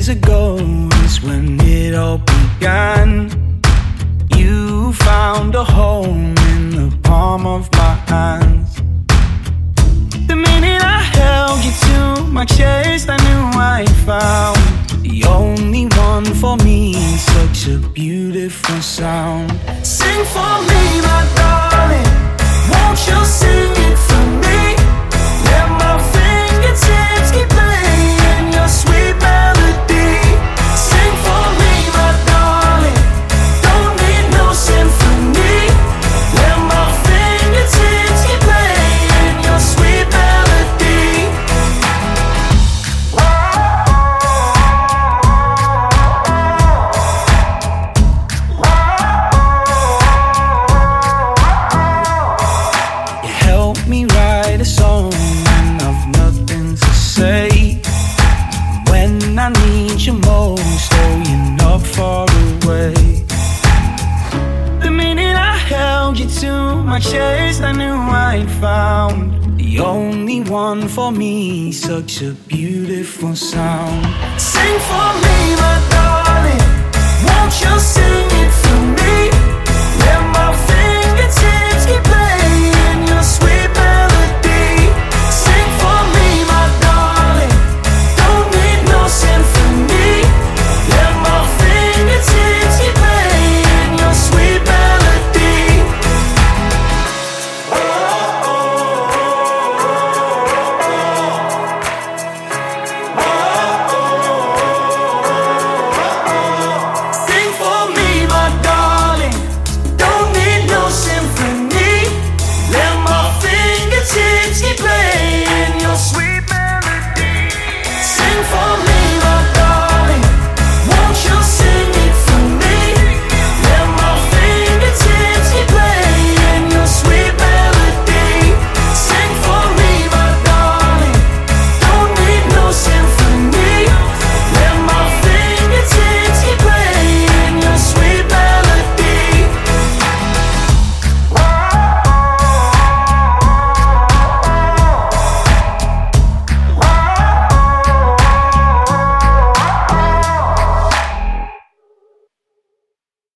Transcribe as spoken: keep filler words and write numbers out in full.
years ago is when it all began. You found a home in the palm of my hands. The minute I held you to my chest, I knew I found the only one for me. Such a beautiful sound. Sing for me, my darling. Won't you sing it for me? Let my fingertips keep playing your sweet melody. Sing for me, my darling. Don't need no symphony. Let my fingertips keep playing your sweet melody. You help me write a song when I've nothing to say. When I need you most, oh, you're not far away. The minute I held you to my chest, I knew I'd found the only one for me. Such a beautiful sound. Sing for me, my